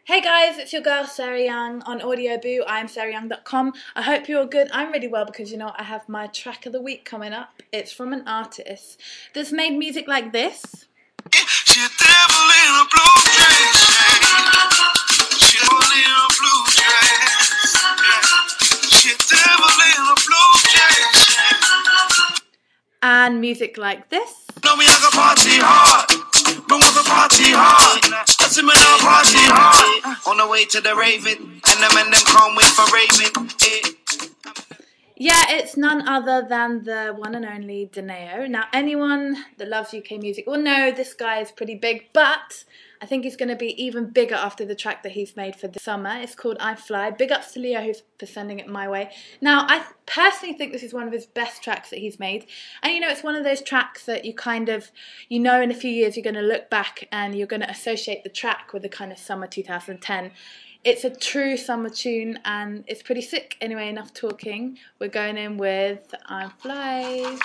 Hey guys, it's your girl Sarah Young on Audio Boo. I'm sarahyoung.com. I hope you're all good. I'm really well because you know I have my track of the week coming up. It's from an artist that's made music like this. She a devil in a blue dress. She a devil in a blue dress. She a devil in a blue dress. And music like this. Know me, I got party hard. Bring up a party hard. That's him in our party hard. On the way to the Raven, and them can't wait for Raven. Yeah, it's none other than the one and only Dineo. Now, anyone that loves UK music will know this guy is pretty big, but I think he's going to be even bigger after the track that he's made for the summer. It's called I Fly. Big ups to Leo for sending it my way. Now, I personally think this is one of his best tracks that he's made. And you know, it's one of those tracks that you kind of, you know, in a few years you're going to look back and you're going to associate the track with the kind of summer 2010. It's a true summer tune and it's pretty sick. Anyway, enough talking. We're going in with I Fly.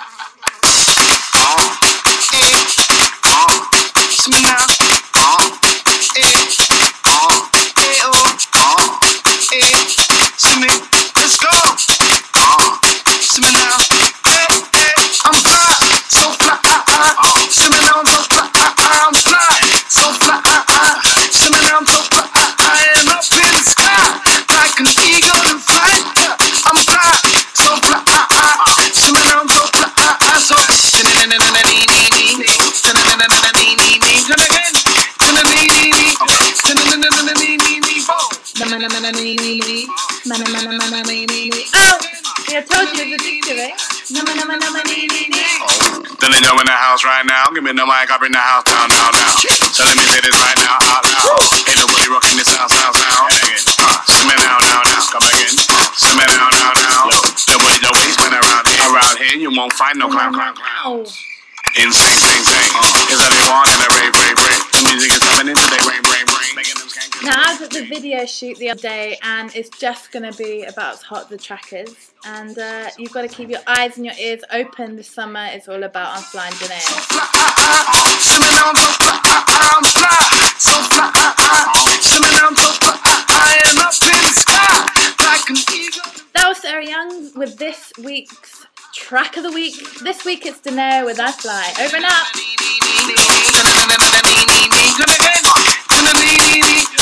Let's go. I'm fly, so fly. I'm so fly. I'm fly, so fly. I'm so fly. And up in the sky, like an eagle in flight. I'm fly, so fly. I'm so fly. So Oh, yeah, I told you it's addictive, eh? Then yo in the house right now. Give me the mic, I bring the house down, now. So let me say this right now, out loud. Ain't nobody rocking this house. Simmer now. Come again. Simmer now. Nobody don't waste when around here. Around here, you won't find no clown. Oh. Insane. Is that they want and a rave. The music is coming in today, rain. Making them skank. Now, I was at the video shoot the other day and it's just going to be about as hot as the track is. And you've got to keep your eyes and your ears open this summer. It's all about I'm Flying Dineo. That was Sarah Young with this week's track of the week. This week it's Dineo with I Fly. Over and out.